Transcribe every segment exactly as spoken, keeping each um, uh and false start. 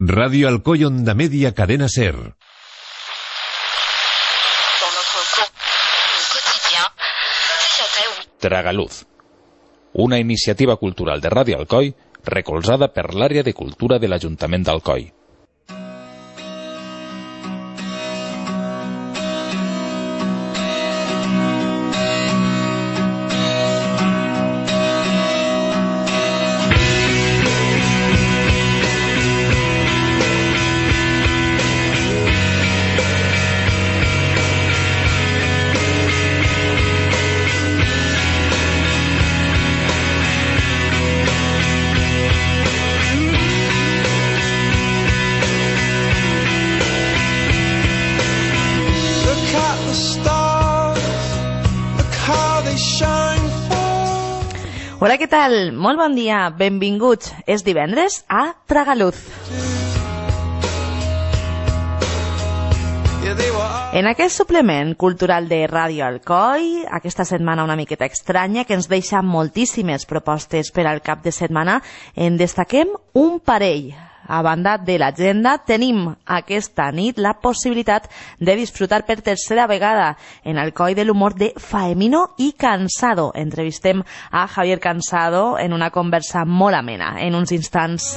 Radio Alcoy Onda Media Cadena Ser. Tragaluz, una iniciativa cultural de Radio Alcoy recolzada per l'àrea de cultura de l'Ajuntament d'Alcoi. Hola, què tal? Molt bon dia, benvinguts. És divendres a Tragaluz. En aquest suplement cultural de Ràdio Alcoi, aquesta setmana una miqueta estranya, que ens deixa moltíssimes propostes per al cap de setmana, en destaquem un parell. A banda de l'agenda, tenim aquesta nit la possibilitat de disfrutar per tercera vegada en Alcoi de l'humor de Faemino i Cansado. Entrevistem a Javier Cansado en una conversa molt amena en uns instants.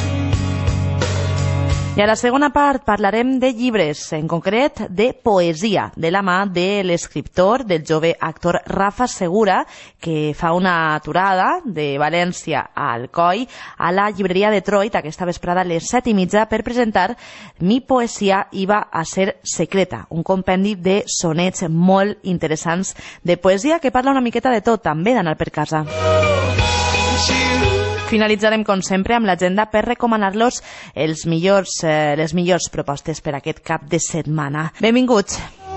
I a la segona part parlarem de llibres, en concret de poesia, de la mà de l'escriptor, del jove actor Rafa Segura, que fa una aturada de València a Alcoi a la llibreria Detroit aquesta vesprada a les set i mitja per presentar Mi poesia iba a ser secreta, un compendi de sonets molt interessants de poesia que parla una miqueta de tot, també d'anar per casa. Finalitzarem, com sempre, amb l'agenda per recomanar-los els millors, eh, les millors propostes per aquest cap de setmana. Benvinguts!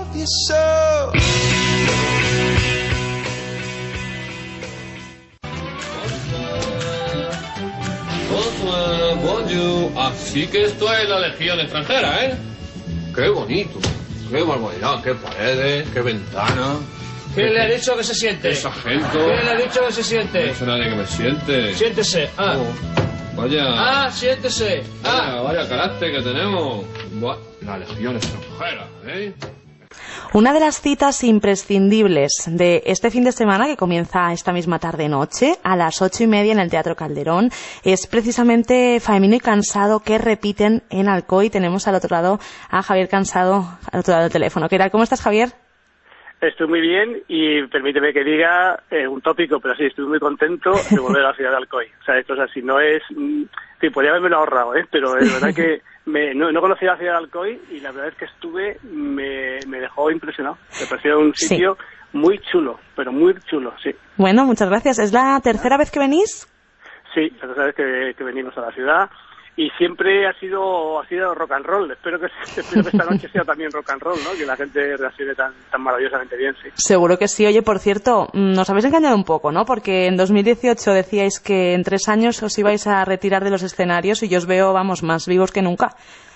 Bonjour. Así que esto es la Legión extranjera, ¿eh? Qué bonito, qué barbaridad, qué paredes, qué ventanas. ¿Quién le ha dicho que se siente? ¡Qué sargento! ¿Quién le ha dicho que se siente? No sé nadie que me siente. Siéntese. Ah. Oh, vaya. Ah, siéntese. Vaya, Ah. vaya carácter que tenemos. Buah, la Legión extranjera, ¿eh? Una de las citas imprescindibles de este fin de semana, que comienza esta misma tarde-noche, a las ocho y media en el Teatro Calderón, es precisamente Faemino y Cansado, que repiten en Alcoi. Tenemos al otro lado a Javier Cansado, al otro lado del teléfono. ¿Qué tal? ¿Cómo estás, Javier? Estoy muy bien y permíteme que diga eh, un tópico, pero sí, estoy muy contento de volver a la ciudad de Alcoi. O sea, esto es así, no es... Sí, podría haberme lo ahorrado, ¿eh? Pero es verdad que me, no, no conocía la ciudad de Alcoi y la verdad es que estuve, me, me dejó impresionado. Me pareció un sitio sí. muy chulo, pero muy chulo, sí. Bueno, muchas gracias. ¿Es la tercera vez que venís? Sí, la tercera vez que, que venimos a la ciudad. Y siempre ha sido ha sido rock and roll. Espero que, espero que esta noche sea también rock and roll, ¿no? Que la gente reaccione tan, tan maravillosamente bien, sí. Seguro que sí. Oye, por cierto, nos habéis engañado un poco, ¿no? Porque en dos mil dieciocho decíais que en tres años os ibais a retirar de los escenarios y yo os veo, vamos, más vivos que nunca.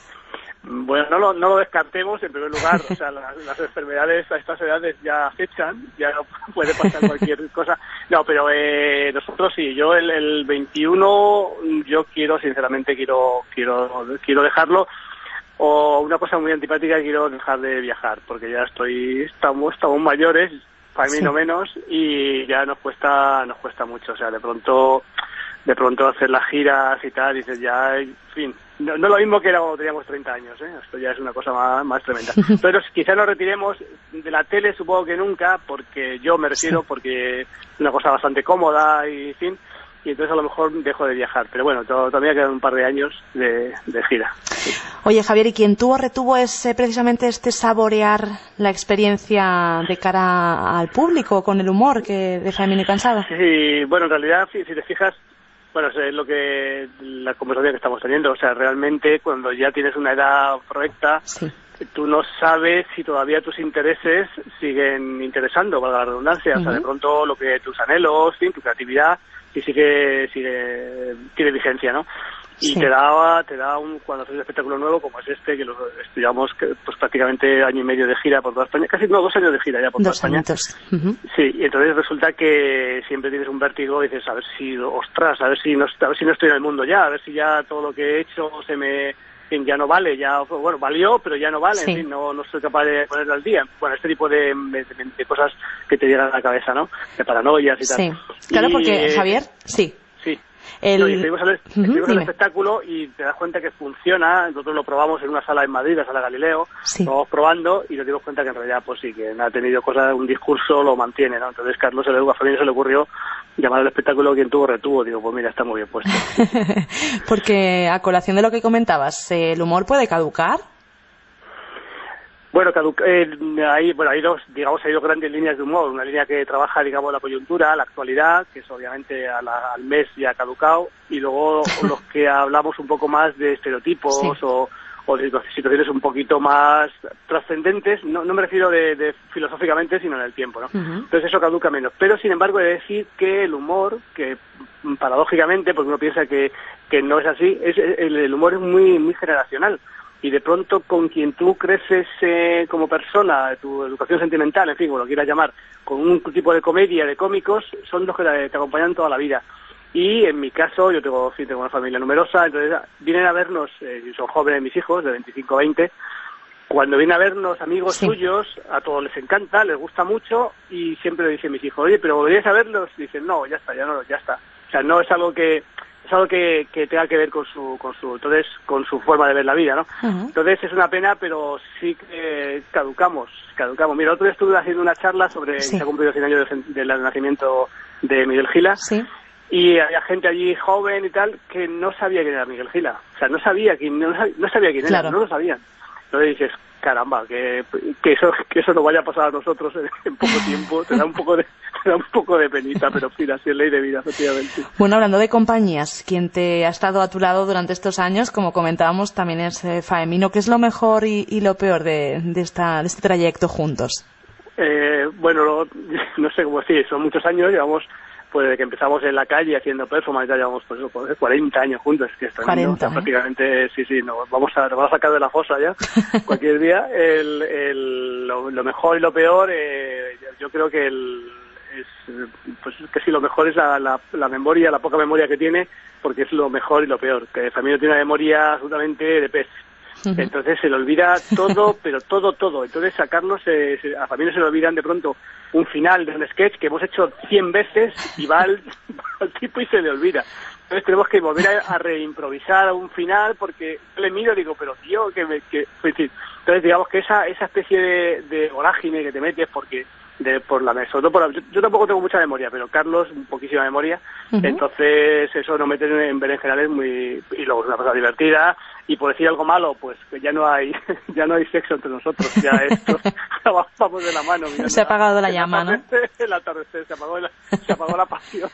Bueno, no lo, no lo descartemos en primer lugar. O sea, las, las enfermedades a estas edades ya acechan, ya no puede pasar cualquier cosa. No, pero eh, nosotros sí, yo el, el veintiuno, yo quiero, sinceramente, quiero quiero quiero dejarlo. O una cosa muy antipática, quiero dejar de viajar, porque ya estoy, estamos, estamos mayores, para mí sí. no menos, y ya nos cuesta, nos cuesta mucho. O sea, de pronto... de pronto hacer las giras y tal, dices ya, en fin, no, no lo mismo que era cuando teníamos treinta años, ¿eh? Esto ya es una cosa más, más tremenda. Pero quizá nos retiremos de la tele, supongo que nunca, porque yo me retiro, sí. porque es una cosa bastante cómoda y, en fin, y entonces a lo mejor dejo de viajar. Pero bueno, to- todavía quedan un par de años de, de gira. Sí. Oye, Javier, ¿y quien tuvo retuvo es eh, precisamente este saborear la experiencia de cara al público con el humor que de Faemino y Cansado? Sí, bueno, en realidad, si, si te fijas, bueno, es lo que la conversación que estamos teniendo, o sea, realmente cuando ya tienes una edad correcta, sí. tú no sabes si todavía tus intereses siguen interesando, valga la redundancia, uh-huh. o sea, de pronto lo que tus anhelos, ¿sí? tu creatividad, si sigue, sigue, tiene vigencia, ¿no? y sí. te daba, te da un, cuando haces un espectáculo nuevo como es este, que lo digamos que pues prácticamente año y medio de gira por toda España, casi no, dos años de gira ya por dos toda España. Uh-huh. Sí, y entonces resulta que siempre tienes un vértigo y dices, a ver si, ostras, a ver si no, a ver si no estoy en el mundo ya, a ver si ya todo lo que he hecho se me, ya no vale, ya, bueno, valió, pero ya no vale, sí. en fin, no, no soy capaz de ponerlo al día. Bueno, este tipo de, de, de cosas que te llegan a la cabeza, ¿no? De paranoias y tal. Sí, claro, y, porque, Javier, sí. Sí. El... No, y estuvimos al, estuvimos uh-huh, al espectáculo y te das cuenta que funciona. Nosotros lo probamos en una sala en Madrid, la sala Galileo, sí. lo vamos probando y nos dimos cuenta que en realidad pues sí, que ha tenido cosas, un discurso lo mantiene, ¿no? Entonces Carlos, a Fabián se le ocurrió llamar al espectáculo quien tuvo retuvo. Digo, pues mira, está muy bien puesto. Porque a colación de lo que comentabas, ¿el humor puede caducar? Bueno, caduc eh, hay, bueno, hay dos, digamos, hay dos grandes líneas de humor. Una línea que trabaja, digamos, la coyuntura, la actualidad, que es obviamente a la, al mes ya caducado, y luego los que hablamos un poco más de estereotipos sí. o, o de situaciones un poquito más trascendentes. No, no me refiero de, de filosóficamente, sino en el tiempo, ¿no? Uh-huh. Entonces eso caduca menos. Pero, sin embargo, he de decir que el humor, que paradójicamente, porque uno piensa que, que no es así, es, el, el humor es muy, muy generacional. Y de pronto con quien tú creces eh, como persona, tu educación sentimental, en fin, como lo quieras llamar, con un tipo de comedia, de cómicos, son los que te acompañan toda la vida. Y en mi caso, yo tengo, sí, tengo una familia numerosa, entonces vienen a vernos, eh, son jóvenes mis hijos, de veinticinco a veinte, cuando vienen a vernos amigos sí. suyos, a todos les encanta, les gusta mucho, y siempre le dicen mis hijos, oye, pero ¿volverías a verlos? Y dicen, no, ya está, ya no, ya está. O sea, no es algo que... es algo que, que tenga que ver con su, con su, entonces, con su forma de ver la vida, ¿no? Uh-huh. Entonces es una pena, pero sí que caducamos, caducamos. Mira, otro día estuve haciendo una charla sobre, sí. se ha cumplido cien años del de, de nacimiento de Miguel Gila, sí. y había gente allí joven y tal que no sabía quién era Miguel Gila, o sea, no sabía quién, no, no sabía quién claro. era, no lo sabían. Entonces dices, caramba, que, que eso que eso nos vaya a pasar a nosotros en, en poco tiempo, te da un poco de te da un poco de penita, pero mira, así es ley de vida, efectivamente. Bueno, hablando de compañías, quien te ha estado a tu lado durante estos años, como comentábamos, también es eh, Faemino. ¿Qué es lo mejor y, y lo peor de, de, esta, de este trayecto juntos? Eh, bueno, lo, no sé cómo decir, son muchos años, llevamos pues desde que empezamos en la calle haciendo performance, ya llevamos pues, pues cuarenta años juntos, que es tremendo, cuarenta, o sea, prácticamente, sí, sí, nos vamos a, nos vamos a sacar de la fosa ya, cualquier día. El, el, lo, lo mejor y lo peor, eh, yo creo que el, es, pues que sí, lo mejor es la, la, la memoria, la poca memoria que tiene, porque es lo mejor y lo peor, que Faemino tiene una memoria absolutamente de pez. Entonces se le olvida todo, pero todo, todo. Entonces a Carlos, eh, se, a Faemino se le olvidan de pronto un final de un sketch que hemos hecho cien veces y va al, al tipo y se le olvida. Entonces tenemos que volver a, a reimprovisar un final porque yo le miro y digo, pero tío, que me... Que, entonces digamos que esa esa especie de, de vorágine que te metes porque... de por la mesa, sobre todo por la, yo, yo tampoco tengo mucha memoria, pero Carlos poquísima memoria, uh-huh. Entonces eso nos mete en berenjenales muy, y luego es una cosa divertida, y por decir algo malo, pues que ya no hay ya no hay sexo entre nosotros, ya esto vamos de la mano. Mira, se ha apagado la llama, ¿no? El atardecer, se apagó la, se apagó la pasión.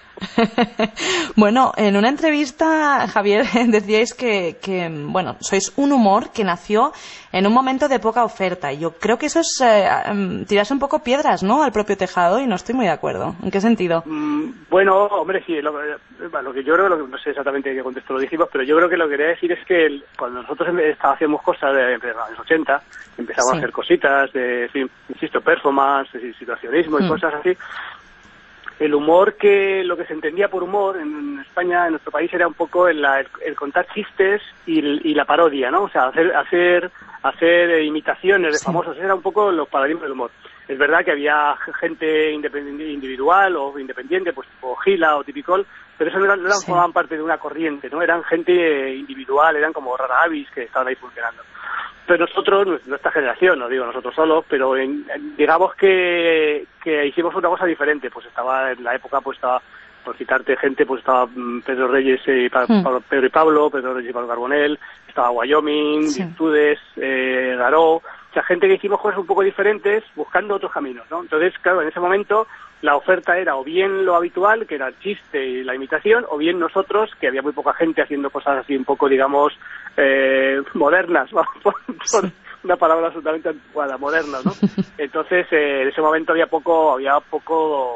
Bueno, en una entrevista, Javier, decíais que, que, bueno, sois un humor que nació en un momento de poca oferta. Yo creo que eso es eh, tirarse un poco piedras, ¿no?, al propio tejado, y no estoy muy de acuerdo. ¿En qué sentido? Mm, bueno, hombre, sí, lo, lo que yo creo, lo que, no sé exactamente en qué contexto lo dijimos, pero yo creo que lo que quería decir es que el, cuando nosotros hacíamos cosas de, de los años ochenta, empezamos sí. a hacer cositas de, sí, insisto, performance, situacionismo y mm. cosas así. El humor, que lo que se entendía por humor en España, en nuestro país, era un poco el, el, el contar chistes y, y la parodia, ¿no? O sea, hacer hacer hacer imitaciones de sí. famosos, era un poco los paradigmas del humor. Es verdad que había gente individual o independiente, pues tipo Gila o Tipicol, pero eso no eran, no eran sí. formaban parte de una corriente, ¿no? Eran gente individual, eran como Rara Avis que estaban ahí funcionando. Pero nosotros, nuestra generación, no digo nosotros solos, pero en, digamos que, que hicimos una cosa diferente. Pues estaba en la época, pues estaba, por citarte gente, pues estaba Pedro Reyes y pa, mm. Pablo, Pedro y Pablo, Pedro Reyes y Pablo Carbonell, estaba Wyoming, sí. Virtudes, eh, Garó, o sea, gente que hicimos cosas un poco diferentes buscando otros caminos, ¿no? Entonces, claro, en ese momento la oferta era o bien lo habitual, que era el chiste y la imitación, o bien nosotros, que había muy poca gente haciendo cosas así un poco, digamos, eh, modernas, por, por una palabra absolutamente anticuada, modernas, ¿no? Entonces, eh, en ese momento había poco, había poco,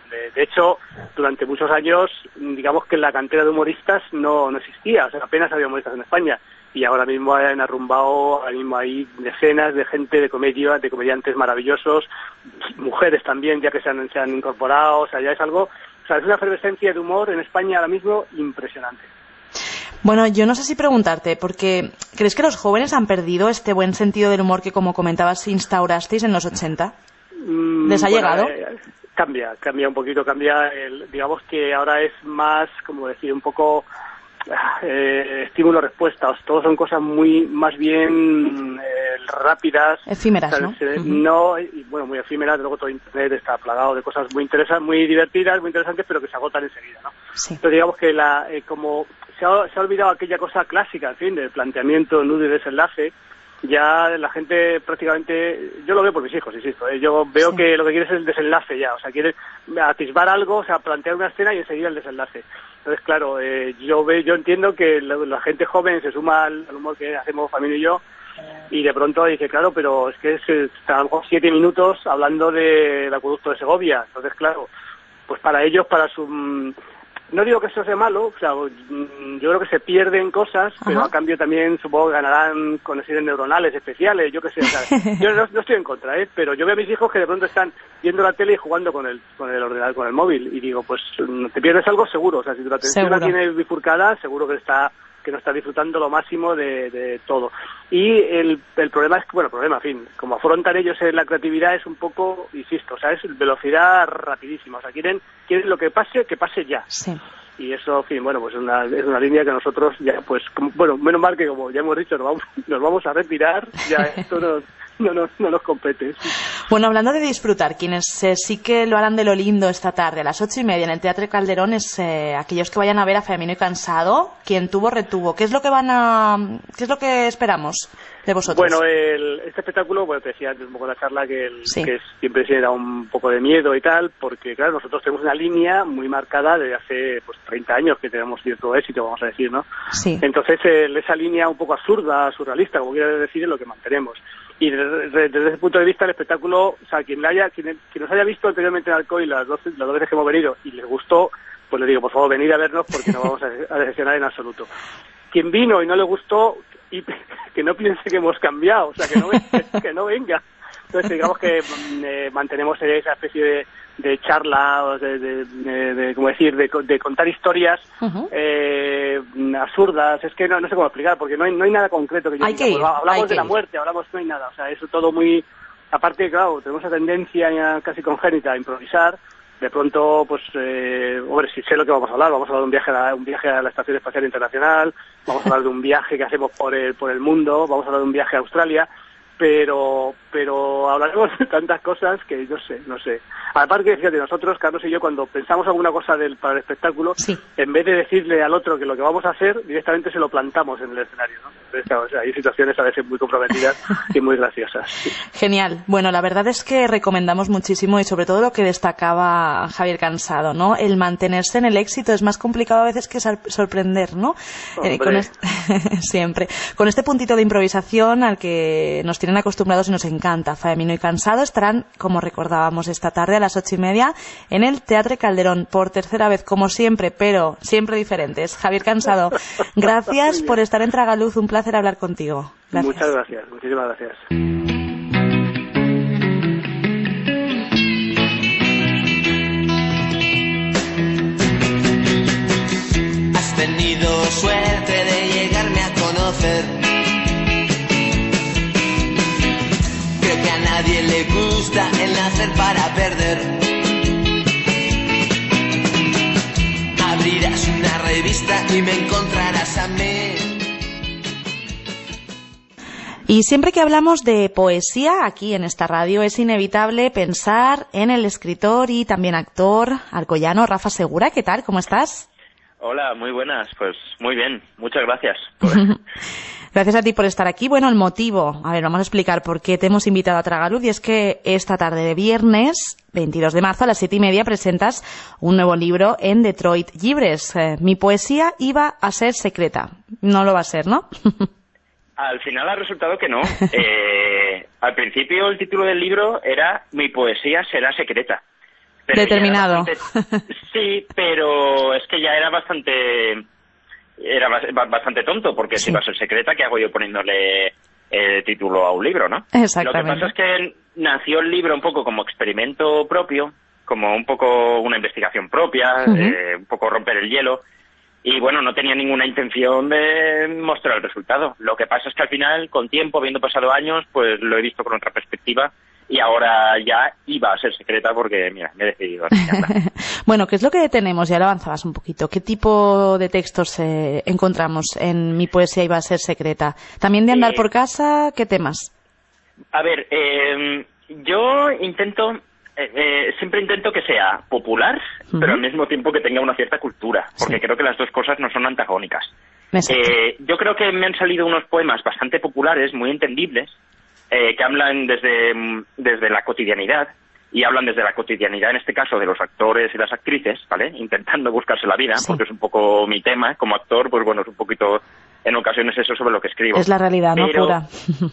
De, de hecho, durante muchos años, digamos que la cantera de humoristas no, no existía, o sea, apenas había humoristas en España. Y ahora mismo han arrumbado, ahora mismo hay decenas de gente de comedia, de comediantes maravillosos, mujeres también, ya que se han, se han incorporado, o sea, ya es algo, o sea, es una efervescencia de humor en España ahora mismo impresionante. Bueno, yo no sé si preguntarte, porque ¿crees que los jóvenes han perdido este buen sentido del humor que, como comentabas, instaurasteis en los ochenta? ¿Les ha bueno, llegado? Eh, cambia, cambia un poquito, cambia, el, digamos que ahora es más, como decir, un poco eh, estímulo-respuesta, todos son cosas muy, más bien eh, rápidas. Efímeras, o sea, ¿no? Se, Uh-huh. no, y, bueno, muy efímeras, luego todo Internet está plagado de cosas muy interesantes, muy divertidas, muy interesantes, pero que se agotan enseguida, ¿no? Sí. Entonces digamos que la, eh, como se ha, se ha olvidado aquella cosa clásica, en fin, del planteamiento, nudo y desenlace, ya la gente prácticamente, yo lo veo por mis hijos, insisto, ¿eh? Yo veo Sí. que lo que quiere es el desenlace ya, o sea, quiere atisbar algo, o sea, plantear una escena y enseguida el desenlace. Entonces, claro, eh, yo ve, yo entiendo que la, la gente joven se suma al, al humor que hacemos familia y yo, y de pronto dice, claro, pero es que es, está a lo mejor siete minutos hablando del acueducto de Segovia, entonces, claro, pues para ellos, para su... No digo que eso sea malo, o sea, yo creo que se pierden cosas, Ajá. pero a cambio también supongo que ganarán conexiones neuronales especiales, yo qué sé, o sea, yo no, no estoy en contra, ¿eh? Pero yo veo a mis hijos que de pronto están viendo la tele y jugando con el con el ordenador, con el móvil, y digo, pues te pierdes algo seguro, o sea, si tu atención Seguro. la tienes bifurcada, seguro que está que no está disfrutando lo máximo de, de todo. Y el, el problema es que, bueno, problema, en fin, como afrontan ellos en la creatividad es un poco, insisto, o sea, es velocidad rapidísima, o sea, quieren quieren lo que pase, que pase ya. Sí. Y eso, en fin, bueno, pues es una, es una línea que nosotros ya, pues, como, bueno, menos mal que como ya hemos dicho, nos vamos, nos vamos a retirar, ya esto no, no, no, no nos compete. Bueno, hablando de disfrutar, quienes eh, sí que lo harán de lo lindo esta tarde, a las ocho y media en el Teatro Calderón, es eh, aquellos que vayan a ver a Femenino y Cansado, quien tuvo, retuvo. ¿Qué es lo que van a, qué es lo que esperamos de vosotros? Bueno, el, este espectáculo, bueno, te decía antes un poco en la charla que, el, Sí. que es, siempre se da un poco de miedo y tal, porque claro, nosotros tenemos una línea muy marcada desde hace pues treinta años que tenemos cierto éxito, vamos a decir, ¿no? Sí. Entonces, el, esa línea un poco absurda, surrealista, como quiera decir, es lo que mantenemos. Y desde, desde ese punto de vista, el espectáculo, o sea, quien, le haya, quien, quien nos haya visto anteriormente en Alcoy las dos, las dos veces que hemos venido y les gustó, pues le digo, por favor, venid a vernos porque no vamos a, a decepcionar en absoluto. Quien vino y no le gustó, y que no piense que hemos cambiado, o sea, que no, que no venga. Entonces, digamos que eh, mantenemos esa especie de, de charla, de, de, de, de como decir, de, de contar historias Uh-huh. eh, absurdas. Es que no, no sé cómo explicar, porque no hay, no hay nada concreto que yo Hay diga. que ir, Pues, hablamos hay de que la ir. muerte, hablamos, no hay nada. O sea, eso todo muy... Aparte, claro, tenemos esa tendencia ya casi congénita a improvisar. De pronto, pues, eh, hombre, si sé lo que vamos a hablar, vamos a hablar de un viaje a la, un viaje a la Estación Espacial Internacional, vamos a hablar de un viaje que hacemos por el, por el mundo, vamos a hablar de un viaje a Australia, pero pero hablaremos de tantas cosas que no sé, no sé. Aparte, fíjate, nosotros, Carlos y yo, cuando pensamos alguna cosa del, para el espectáculo, Sí. en vez de decirle al otro que lo que vamos a hacer, directamente se lo plantamos en el escenario, ¿no? Entonces, claro, o sea, hay situaciones a veces muy comprometidas y muy graciosas. Genial. Bueno, la verdad es que recomendamos muchísimo y sobre todo lo que destacaba Javier Cansado, ¿no? El mantenerse en el éxito es más complicado a veces que sor- sorprender, ¿no? Eh, con est- Siempre. Con este puntito de improvisación al que nos tienen acostumbrados y nos encanta. Femenino y Cansado estarán, como recordábamos, esta tarde a las ocho y media en el Teatro Calderón por tercera vez, como siempre, pero siempre diferentes. Javier Cansado, gracias por estar en Tragaluz. Un placer hablar contigo. Gracias. Muchas gracias, muchísimas gracias. Has tenido suerte de llegarme a conocer. Creo que a nadie le gusta el nacer para perder. Abrirás una revista y me encontrarás a mí. Y siempre que hablamos de poesía aquí en esta radio es inevitable pensar en el escritor y también actor alcoyano Rafa Segura. ¿Qué tal? ¿Cómo estás? Hola, muy buenas. Pues muy bien, muchas gracias. Gracias a ti por estar aquí. Bueno, el motivo, a ver, vamos a explicar por qué te hemos invitado a Tragaluz, y es que esta tarde de viernes, veintidós de marzo, a las siete y media, presentas un nuevo libro en Detroit Llibres. Eh, mi poesía iba a ser secreta. No lo va a ser, ¿no? Al final ha resultado que no. Eh, al principio el título del libro era Mi poesía será secreta. Pero determinado. Bastante, sí, pero es que ya era bastante era bastante tonto, porque sí. Si va a ser secreta, ¿qué hago yo poniéndole el título a un libro, no? Exactamente. Lo que pasa es que nació el libro un poco como experimento propio, como un poco una investigación propia, uh-huh. eh, un poco romper el hielo, y bueno, no tenía ninguna intención de mostrar el resultado. Lo que pasa es que al final, con tiempo, habiendo pasado años, pues lo he visto con otra perspectiva, y ahora ya iba a ser secreta porque, mira, me he decidido a enseñarla. Bueno, ¿qué es lo que tenemos? Ya lo avanzabas un poquito. ¿Qué tipo de textos eh, encontramos en Mi poesía iba a ser secreta? ¿También de andar eh, por casa? ¿Qué temas? A ver, eh, yo intento, eh, eh, siempre intento que sea popular, uh-huh. pero al mismo tiempo que tenga una cierta cultura, porque sí. creo que las dos cosas no son antagónicas. Eh, yo creo que me han salido unos poemas bastante populares, muy entendibles, Eh, que hablan desde, desde la cotidianidad, y hablan desde la cotidianidad, en este caso, de los actores y las actrices, ¿vale? Intentando buscarse la vida, sí. porque es un poco mi tema. Como actor, pues bueno, es un poquito, en ocasiones, eso sobre lo que escribo. Es la realidad, ¿no? Pero, pura.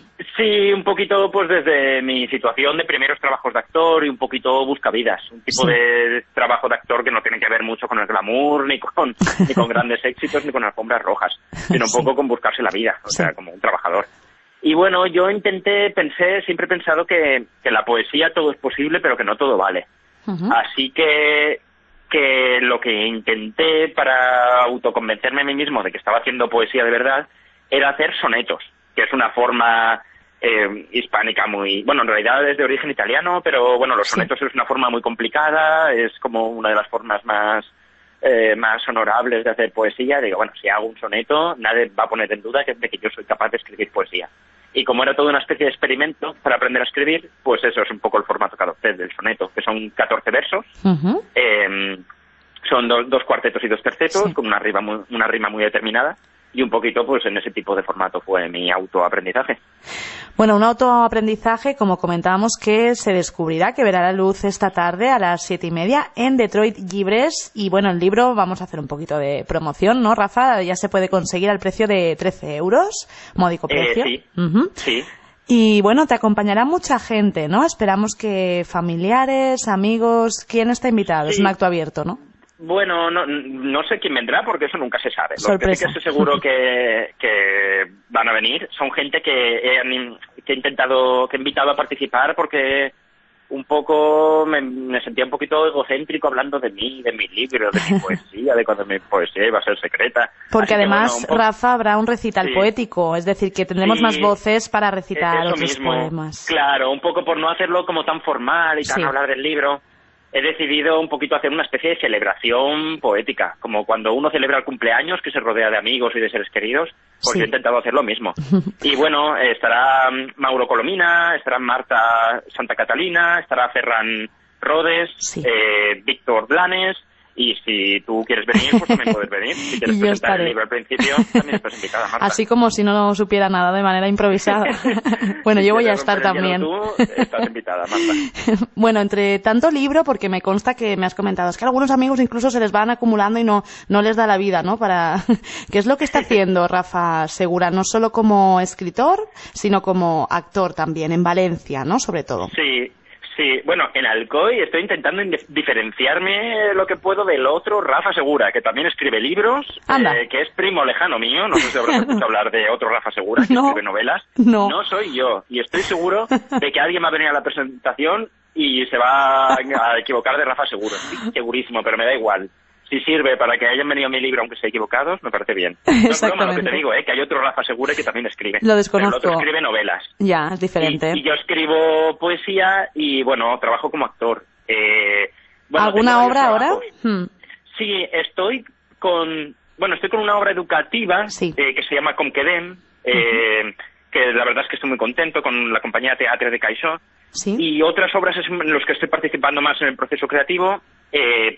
Sí, un poquito, pues desde mi situación de primeros trabajos de actor y un poquito buscavidas. Un tipo sí. de trabajo de actor que no tiene que ver mucho con el glamour, ni con, ni con grandes éxitos, ni con alfombras rojas, sino un sí. poco con buscarse la vida, o sí. sea, como un trabajador. Y bueno, yo intenté, pensé, siempre he pensado que, que la poesía todo es posible, pero que no todo vale. Uh-huh. Así que, que lo que intenté para autoconvencerme a mí mismo de que estaba haciendo poesía de verdad era hacer sonetos, que es una forma eh, hispánica muy... Bueno, en realidad es de origen italiano, pero bueno, los sonetos sí. es una forma muy complicada, es como una de las formas más... Eh, más honorables de hacer poesía. Digo, bueno, si hago un soneto, nadie va a poner en duda que, de que yo soy capaz de escribir poesía. Y como era toda una especie de experimento para aprender a escribir, pues eso es un poco el formato que adopté del soneto, que son catorce versos, uh-huh. eh, son do, dos cuartetos y dos tercetos, sí. con una rima, muy, una rima muy determinada, y un poquito pues en ese tipo de formato fue mi autoaprendizaje. Bueno, un autoaprendizaje, como comentábamos, que se descubrirá, que verá la luz esta tarde a las siete y media en Detroit Llibres. Y bueno, el libro, vamos a hacer un poquito de promoción, ¿no, Rafa? Ya se puede conseguir al precio de trece euros, módico precio. Eh, sí, uh-huh. sí. Y bueno, te acompañará mucha gente, ¿no? Esperamos que familiares, amigos, ¿quién está invitado? Sí. Es un acto abierto, ¿no? Bueno, no, no sé quién vendrá porque eso nunca se sabe. Sorpresa. Lo que sí que estoy seguro que, que van a venir son gente que he, que he intentado, que he invitado a participar porque un poco me, me sentía un poquito egocéntrico hablando de mí, de mi libro, de mi poesía, de cuando mi poesía iba a ser secreta. Porque Así además, que, bueno, poco... Rafa, habrá un recital sí. poético, es decir, que tendremos sí. más voces para recitar eso otros mismo. poemas. Claro, un poco por no hacerlo como tan formal y tan sí. hablar del libro. He decidido un poquito hacer una especie de celebración poética, como cuando uno celebra el cumpleaños, que se rodea de amigos y de seres queridos, pues sí. yo he intentado hacer lo mismo. Y bueno, estará Mauro Colomina, estará Marta Santa Catalina, estará Ferran Rodes, sí. eh, Víctor Blanes, y si tú quieres venir, pues también puedes venir. Si quieres presentar estaré. el libro al principio, también estás invitada, Marta. Así como si no supiera nada de manera improvisada. Bueno, si yo voy a estar también. Tú estás invitada, Marta. Bueno, entre tanto libro, porque me consta que me has comentado, es que algunos amigos incluso se les van acumulando y no, no les da la vida, ¿no? Para... ¿Qué es lo que está haciendo Rafa Segura? No solo como escritor, sino como actor también, en Valencia, ¿no? Sobre todo. Sí. Sí, bueno, en Alcoy estoy intentando diferenciarme lo que puedo del otro Rafa Segura, que también escribe libros, eh, que es primo lejano mío. No sé si habrás escuchado hablar de otro Rafa Segura, que no, escribe novelas. No. No soy yo, y estoy seguro de que alguien va a venir a la presentación y se va a equivocar de Rafa Segura. Estoy segurísimo, pero me da igual. Si sirve para que hayan venido a mi libro, aunque sea equivocados, me parece bien. No es broma lo que te digo, ¿eh? Que hay otro Rafa Segura que también escribe. Lo desconozco. Pero el otro escribe novelas. Ya, es diferente. Y, y yo escribo poesía y, bueno, trabajo como actor. Eh, bueno, ¿Alguna obra ahora? Hmm. Sí, estoy con... Bueno, estoy con una obra educativa sí. eh, que se llama Com Quedem, eh, uh-huh. que la verdad es que estoy muy contento con la compañía Teatre de Caixó. ¿Sí? Y otras obras en las que estoy participando más en el proceso creativo... Eh,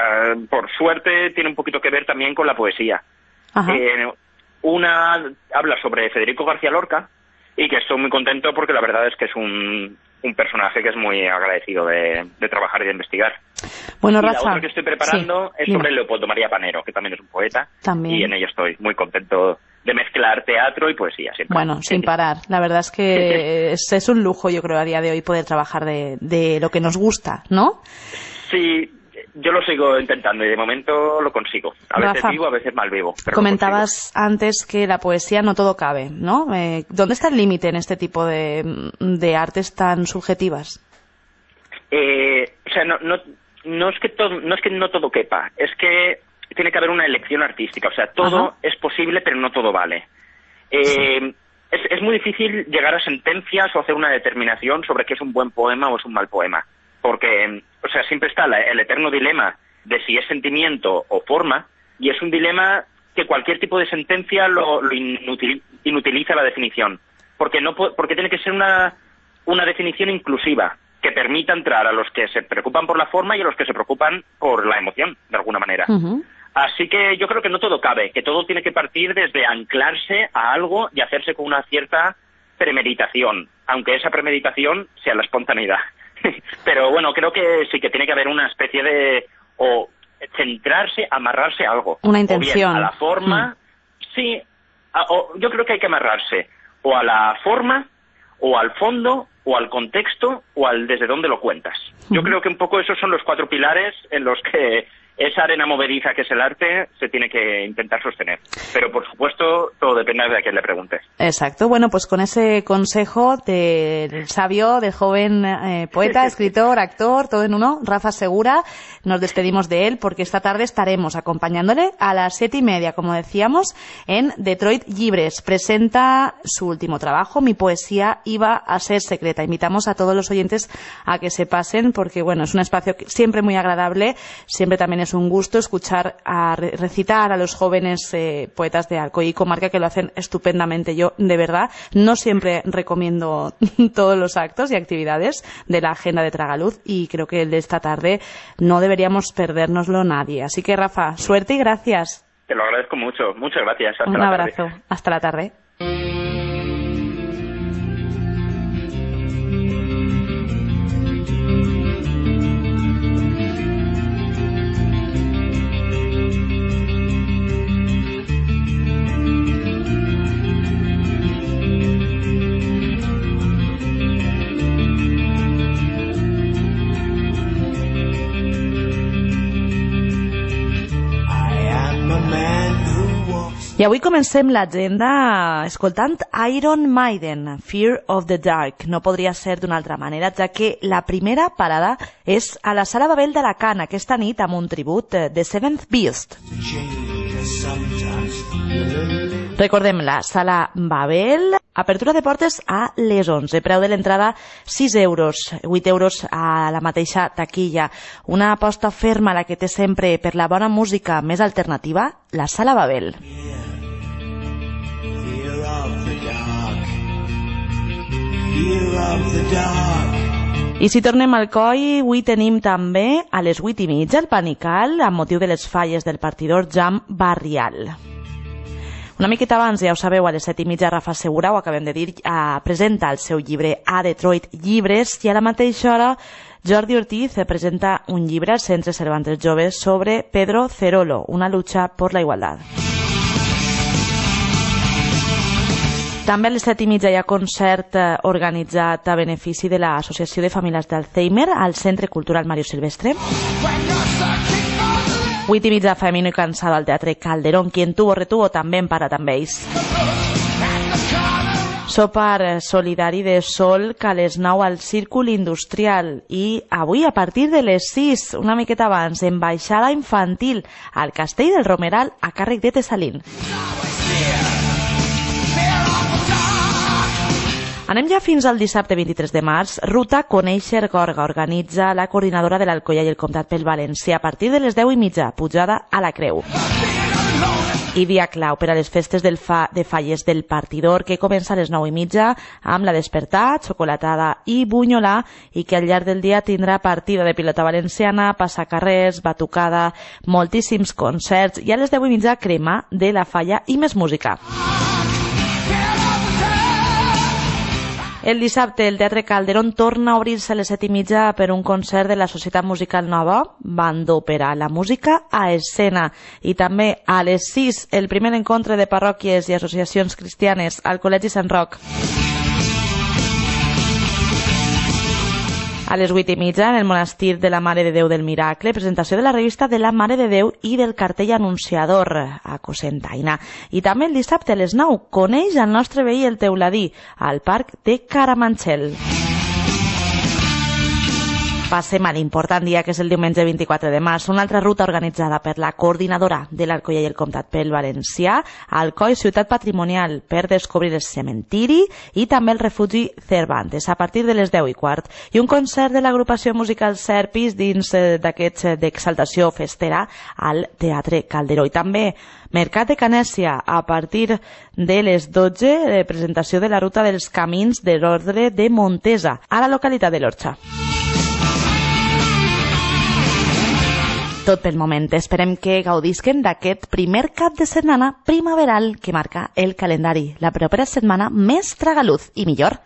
por suerte tiene un poquito que ver también con la poesía. Eh, una habla sobre Federico García Lorca y que estoy muy contento porque la verdad es que es un, un personaje que es muy agradecido de, de trabajar y de investigar. Bueno, y Rafa, la otra que estoy preparando sí, es sobre dime. Leopoldo María Panero, que también es un poeta. También. Y en ello estoy muy contento de mezclar teatro y poesía siempre. Bueno, sí. sin parar. La verdad es que es, es un lujo, yo creo, a día de hoy poder trabajar de, de lo que nos gusta, ¿no? Sí, yo lo sigo intentando y de momento lo consigo. A veces Rafa, vivo, a veces mal vivo. Pero comentabas antes que la poesía no todo cabe, ¿no? Eh, ¿Dónde está el límite en este tipo de, de artes tan subjetivas? Eh, o sea, no, no, no, es que todo, no es que no todo quepa, es que tiene que haber una elección artística. O sea, todo Ajá. es posible, pero no todo vale. Eh, sí. es, es muy difícil llegar a sentencias o hacer una determinación sobre qué es un buen poema o es un mal poema. Porque, o sea, siempre está la, el eterno dilema de si es sentimiento o forma, y es un dilema que cualquier tipo de sentencia lo, lo inutil, inutiliza la definición. Porque no porque tiene que ser una, una definición inclusiva, que permita entrar a los que se preocupan por la forma y a los que se preocupan por la emoción, de alguna manera. Uh-huh. Así que yo creo que no todo cabe, que todo tiene que partir desde anclarse a algo y hacerse con una cierta premeditación, aunque esa premeditación sea la espontaneidad. Pero bueno, creo que sí que tiene que haber una especie de... o centrarse, amarrarse a algo. Una intención. O bien a la forma, mm. sí, a, o, yo creo que hay que amarrarse o a la forma, o al fondo, o al contexto, o al desde dónde lo cuentas. Yo mm. creo que un poco esos son los cuatro pilares en los que esa arena movediza que es el arte se tiene que intentar sostener. Pero, por supuesto, todo depende de a quién le preguntes. Exacto. Bueno, pues con ese consejo del sabio, del joven eh, poeta, escritor, actor, todo en uno, Rafa Segura, nos despedimos de él porque esta tarde estaremos acompañándole a las siete y media, como decíamos, en Detroit Llibres. Presenta su último trabajo, Mi poesía iba a ser secreta. Invitamos a todos los oyentes a que se pasen porque, bueno, es un espacio siempre muy agradable, siempre también es un gusto escuchar a recitar a los jóvenes eh, poetas de Alcoy y comarca que lo hacen estupendamente. Yo, de verdad, no siempre recomiendo todos los actos y actividades de la agenda de Tragaluz y creo que el de esta tarde no deberíamos perdérnoslo nadie. Así que, Rafa, suerte y gracias. Te lo agradezco mucho. Muchas gracias. Hasta un la abrazo. Tarde. Hasta la tarde. I avui comencem l'agenda escoltant Iron Maiden, Fear of the Dark. No podria ser d'una altra manera, ja que la primera parada és a la Sala Babel d'Alacant aquesta nit amb un tribut de Seventh Beast. Recordem la Sala Babel, apertura de portes a les onze, preu de l'entrada sis euros, vuit euros a la mateixa taquilla. Una aposta ferma la que té sempre per la bona música més alternativa, la Sala Babel. I si tornem al Coi, avui tenim també a les vuit i mitja el Panical amb motiu de les falles del partidor Jam Barrial. Una miqueta abans, ja ho sabeu, a les set i mitja Rafa Segura, ho acabem de dir, eh, presenta el seu llibre a Detroit Llibres i a la mateixa hora Jordi Ortiz presenta un llibre al Centre Cervantes Joves sobre Pedro Cerolo, una lucha por la igualdad. També a les set i mitja hi ha concert organitzat a benefici de l'Associació de Famílies d'Alzheimer al Centre Cultural Mario Silvestre. Vuit i mitja Femino y Cansado al Teatre Calderón. Quien tuvo retuvo també en parat amb ells. Sopar solidari de Sol que a les nou al Círcul Industrial i avui a partir de les sis, una miqueta abans, en baixada infantil al Castell del Romeral a càrrec de Tessalín. Anem ja fins al dissabte vint-i-tres de març. Ruta Conèixer Gorga organitza la coordinadora de l'Alcoià i el Comtat pel València a partir de les deu i mitja, pujada a la Creu. I dia clau per a les festes del fa, de falles del partidor que comença a les nou i mitja amb la despertar, xocolatada i bunyolà i que al llarg del dia tindrà partida de pilota valenciana, passacarrers, batucada, moltíssims concerts i a les deu i mitja crema de la falla i més música. El dissabte el Teatre Calderón torna a obrir-se a les set i mitja per un concert de la Societat Musical Nova, banda òpera, la música a escena. I també a les sis el primer encontre de parròquies i associacions cristianes al Col·legi Sant Roc. A les vuit i mitja, en el monestir de la Mare de Déu del Miracle, presentació de la revista de la Mare de Déu i del cartell anunciador a Cocentaina. I també el dissabte a les nou, coneix el nostre veí el teuladí, al Parc de Caramanchel. Passem a l'important dia, que és el diumenge vint-i-quatre de març, una altra ruta organitzada per la coordinadora de l'Alcoia i el Comtat pel Valencià, Alcoi Ciutat Patrimonial, per descobrir el cementiri i també el refugi Cervantes, a partir de les deu i quart. I un concert de l'agrupació musical Serpis dins d'aquests d'exaltació festera al Teatre Calderó. I també Mercat de Canèsia, a partir de les dotze, presentació de la ruta dels camins de l'Ordre de Montesa, a la localitat de l'Orxa. Tot pel moment. Esperem que gaudisquen d'aquest primer cap de setmana primaveral que marca el calendari. La propera setmana més tragaluz i millor.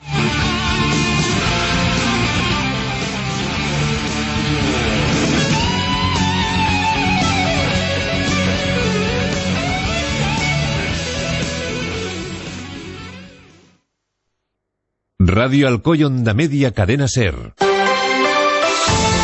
Radio Alcoy Onda Media Cadena Ser.